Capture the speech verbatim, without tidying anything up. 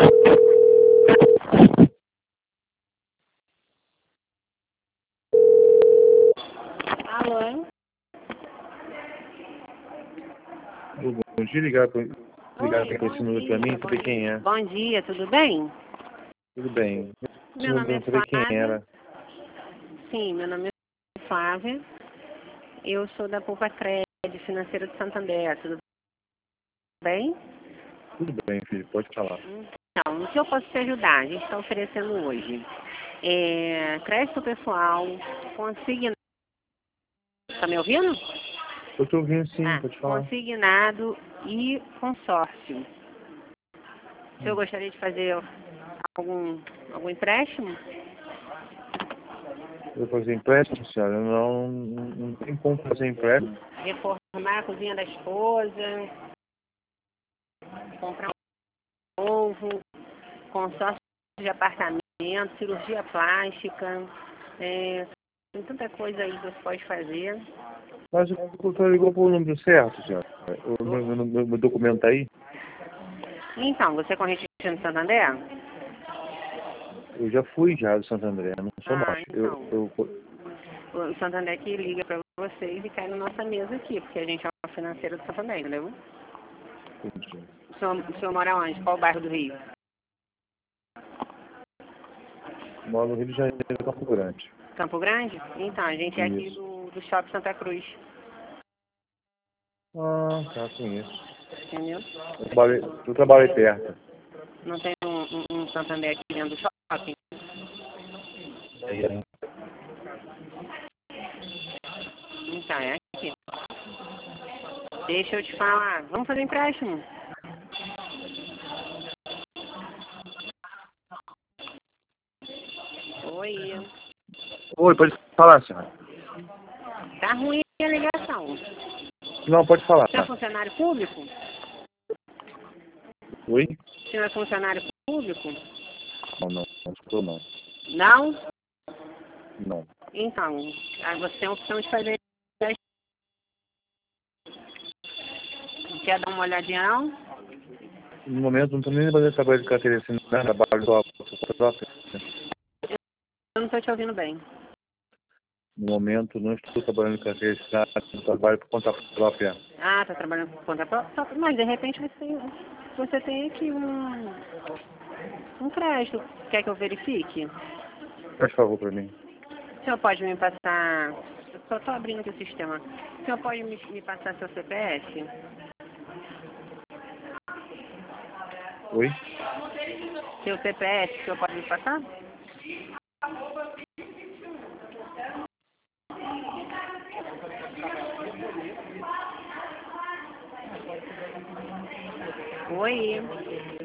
Alô? Eu vou te ligar para ligar Oi, para bom esse número para dia, mim, bom saber quem dia. é. Bom dia, tudo bem? Tudo bem. Esse Meu número nome para é mim saber quem Flávia. era. Sim, meu nome é Flávia. Eu sou da Poupa Crédito Financeira de Santander, tudo bem? Tudo bem, filho, pode falar. Então, o que eu posso te ajudar? A gente está oferecendo hoje é, crédito pessoal, consignado. Tá me ouvindo? Eu estou ouvindo sim, Ah, pode falar. consignado e consórcio. O senhor gostaria de fazer algum, algum empréstimo? Eu vou fazer empréstimo, senhora. Eu não, não, não tenho como fazer empréstimo. Reformar a cozinha da esposa, comprar um novo, consórcio de apartamento, cirurgia plástica, é, tem tanta coisa aí que você pode fazer. Mas o doutor ligou para o número certo, senhora. O meu, meu, meu, meu documento tá aí. Então, você é correntista no Santander? Eu já fui já do Santo André, não sou Ah, mais. Eu, então. eu, O Santander que liga para vocês e cai na nossa mesa aqui, porque a gente é uma financeira do Santander, entendeu? entendi. O senhor, o senhor mora onde? Qual bairro do Rio? Moro no Rio de Janeiro, Campo Grande. Campo Grande? Então, a gente é aqui Isso. do, do Shopping Santa Cruz, Ah, tá, conheço. entendeu? Eu trabalhei, eu trabalhei perto. Não tem um, um, um Santander aqui dentro do shopping? É. Então, é aqui. Deixa eu te falar, vamos fazer empréstimo? Oi. Oi, pode falar, senhora. Tá ruim a ligação. Não, pode falar. O senhor é funcionário público? Oi? O senhor é funcionário público? Não, não, não estou não. Não? Não. Então, aí você tem a opção de fazer empréstimo. Quer dar uma olhadinha não? No momento não estou nem fazendo trabalho de carteira assinada, trabalho do próprio. Eu não estou te ouvindo bem. No momento não estou trabalhando de carteira assinada, trabalho por conta própria. Ah, tá trabalhando por conta própria? Mas de repente você tem, você tem aqui um, um crédito. Quer que eu verifique? Faz favor para mim. O senhor pode me passar... Eu só estou abrindo aqui o sistema. O senhor pode me, me passar seu C P F? Oi? Seu C P F, o senhor pode me passar? Oi.